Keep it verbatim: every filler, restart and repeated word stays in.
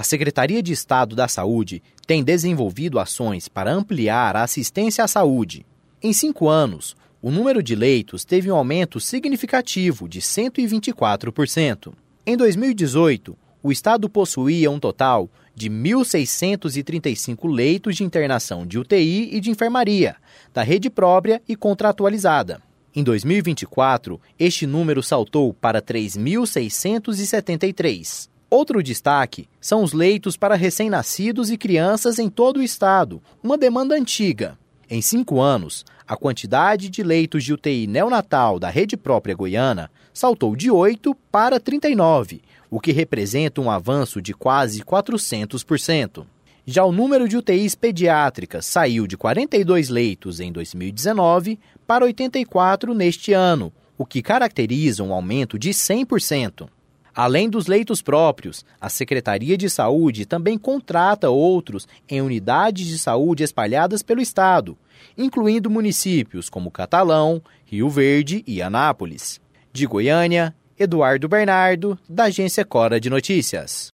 A Secretaria de Estado da Saúde tem desenvolvido ações para ampliar a assistência à saúde. Em cinco anos, o número de leitos teve um aumento significativo de cento e vinte e quatro por cento. Em dois mil e dezoito, o Estado possuía um total de mil seiscentos e trinta e cinco leitos de internação de U T I e de enfermaria, da rede própria e contratualizada. Em dois mil e vinte e quatro, este número saltou para três mil seiscentos e setenta e três. Outro destaque são os leitos para recém-nascidos e crianças em todo o estado, uma demanda antiga. Em cinco anos, a quantidade de leitos de U T I neonatal da rede própria goiana saltou de oito para trinta e nove, o que representa um avanço de quase quatrocentos por cento. Já o número de U T Is pediátricas saiu de quarenta e dois leitos em dois mil e dezenove para oitenta e quatro neste ano, o que caracteriza um aumento de cem por cento. Além dos leitos próprios, a Secretaria de Saúde também contrata outros em unidades de saúde espalhadas pelo estado, incluindo municípios como Catalão, Rio Verde e Anápolis. De Goiânia, Eduardo Bernardo, da Agência Cora de Notícias.